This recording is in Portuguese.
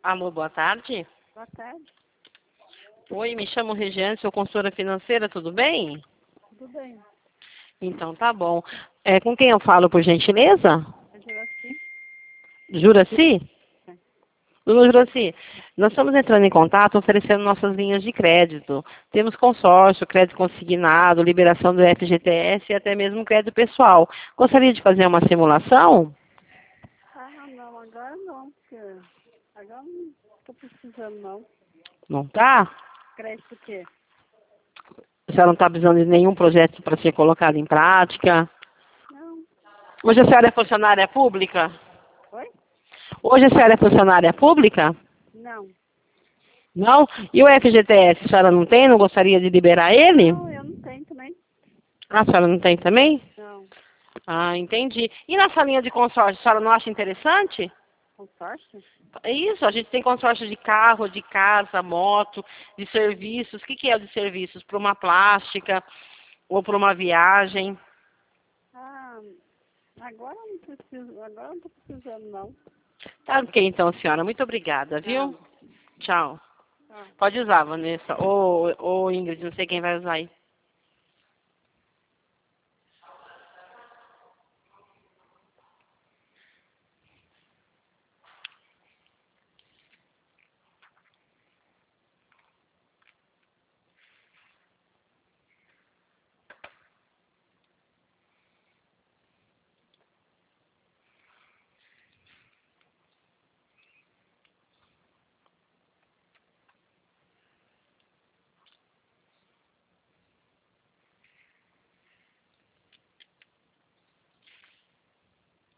Alô, boa tarde. Boa tarde. Oi, me chamo Regiane, sou consultora financeira, tudo bem? Tudo bem? Então tá bom. Com quem eu falo, por gentileza? É Juraci? Juraci? É. Dona Juraci, nós estamos entrando em contato oferecendo nossas linhas de crédito. Temos consórcio, crédito consignado, liberação do FGTS e até mesmo crédito pessoal. Gostaria de fazer uma simulação? Ah, não, agora não, porque agora não estou precisando não. Não tá? Crédito o quê? A senhora não está precisando de nenhum projeto para ser colocado em prática? Não. Hoje a senhora é funcionária pública? Oi? Hoje a senhora é funcionária pública? Não. Não? E o FGTS, a senhora não tem? Não gostaria de liberar ele? Não, eu não tenho também. Ah, a senhora não tem também? Não. Ah, entendi. E na salinha de consórcio, a senhora não acha interessante? Consórcio? É isso, a gente tem consórcio de carro, de casa, moto, de serviços. O que que é o de serviços? Para uma plástica ou para uma viagem? Ah, agora eu não preciso, agora eu não estou precisando não. Tá ok, então, senhora. Muito obrigada, viu? Nada. Tchau. Tá. Pode usar, Vanessa. Ou Ingrid, não sei quem vai usar aí.